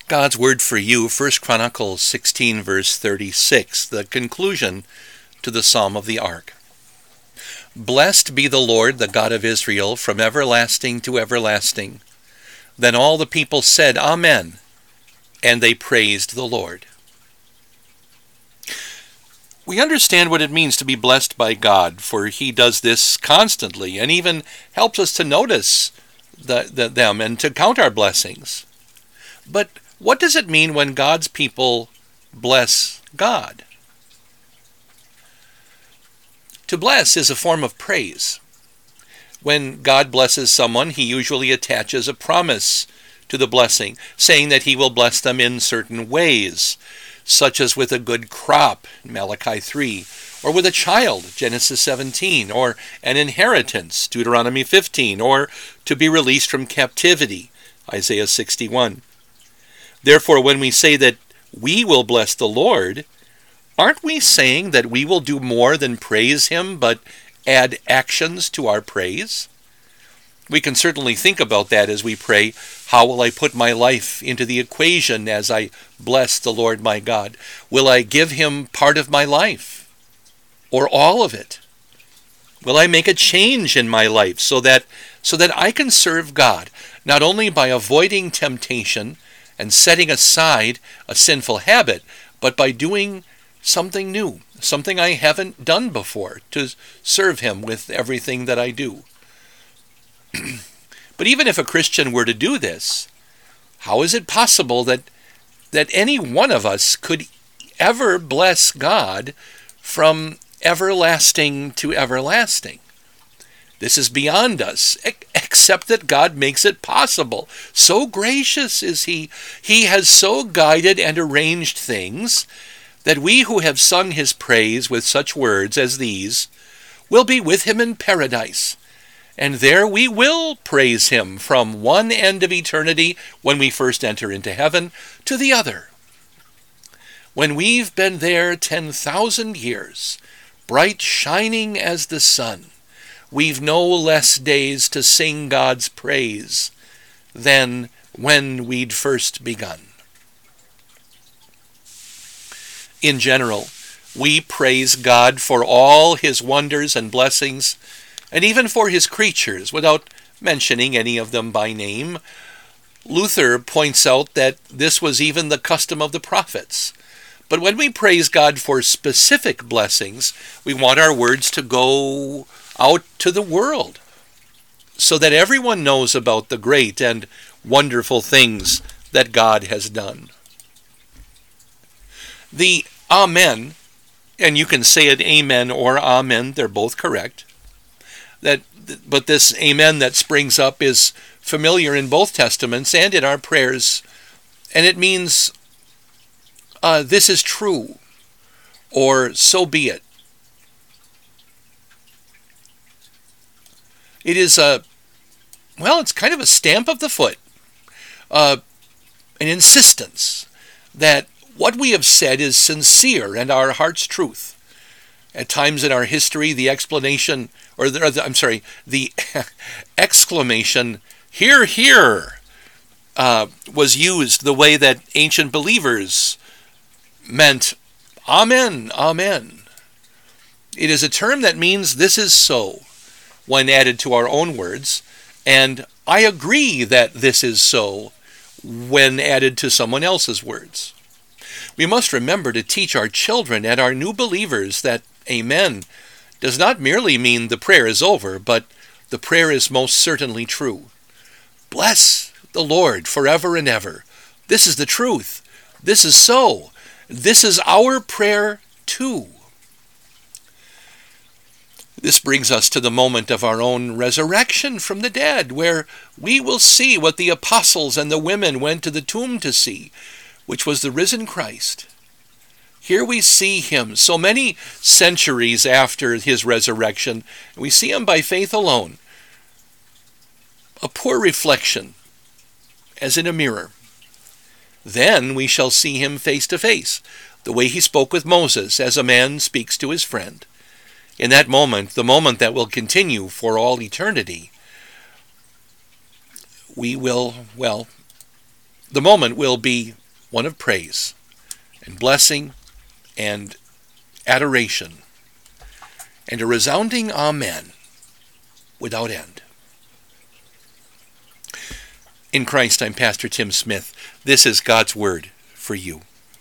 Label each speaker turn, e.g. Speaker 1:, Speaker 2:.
Speaker 1: God's word for you, 1 Chronicles 16, verse 36, the conclusion to the Psalm of the Ark. Blessed be the Lord, the God of Israel, from everlasting to everlasting. Then all the people said, Amen, and they praised the Lord. We understand what it means to be blessed by God, for He does this constantly, and even helps us to notice them and to count our blessings. But what does it mean when God's people bless God? To bless is a form of praise. When God blesses someone, He usually attaches a promise to the blessing, saying that He will bless them in certain ways, such as with a good crop, Malachi 3, or with a child, Genesis 17, or an inheritance, Deuteronomy 15, or to be released from captivity, Isaiah 61. Therefore, when we say that we will bless the Lord, aren't we saying that we will do more than praise Him, but add actions to our praise? We can certainly think about that as we pray, how will I put my life into the equation as I bless the Lord my God? Will I give Him part of my life, or all of it? Will I make a change in my life so that I can serve God, not only by avoiding temptation and setting aside a sinful habit, but by doing something new, something I haven't done before, to serve Him with everything that I do? But even if a Christian were to do this, how is it possible that any one of us could ever bless God from everlasting to everlasting? This is beyond us, except that God makes it possible. So gracious is He. He has so guided and arranged things that we who have sung His praise with such words as these will be with Him in paradise. And there we will praise Him from one end of eternity, when we first enter into heaven, to the other. When we've been there 10,000 years, bright shining as the sun, we've no less days to sing God's praise than when we'd first begun. In general, we praise God for all His wonders and blessings, and even for His creatures, without mentioning any of them by name. Luther points out that this was even the custom of the prophets. But when we praise God for specific blessings, we want our words to go out to the world, so that everyone knows about the great and wonderful things that God has done. The Amen, and you can say it Amen or Amen, they're both correct. But this Amen that springs up is familiar in both Testaments and in our prayers, and it means this is true, or so be it. It is it's kind of a stamp of the foot, an insistence that what we have said is sincere and our heart's truth. At times in our history, the exclamation, "Hear, hear," was used the way that ancient believers meant, "Amen, amen." It is a term that means this is so, when added to our own words, and I agree that this is so, when added to someone else's words. We must remember to teach our children and our new believers that Amen does not merely mean the prayer is over, but the prayer is most certainly true. Bless the Lord forever and ever. This is the truth. This is so. This is our prayer too. This brings us to the moment of our own resurrection from the dead, where we will see what the apostles and the women went to the tomb to see, which was the risen Christ. Here we see Him so many centuries after His resurrection. We see Him by faith alone. A poor reflection, as in a mirror. Then we shall see Him face to face, the way He spoke with Moses, as a man speaks to his friend. In that moment, the moment that will continue for all eternity, we will, The moment will be one of praise and blessing and adoration and a resounding amen without end. In Christ, I'm Pastor Tim Smith. This is God's Word for you.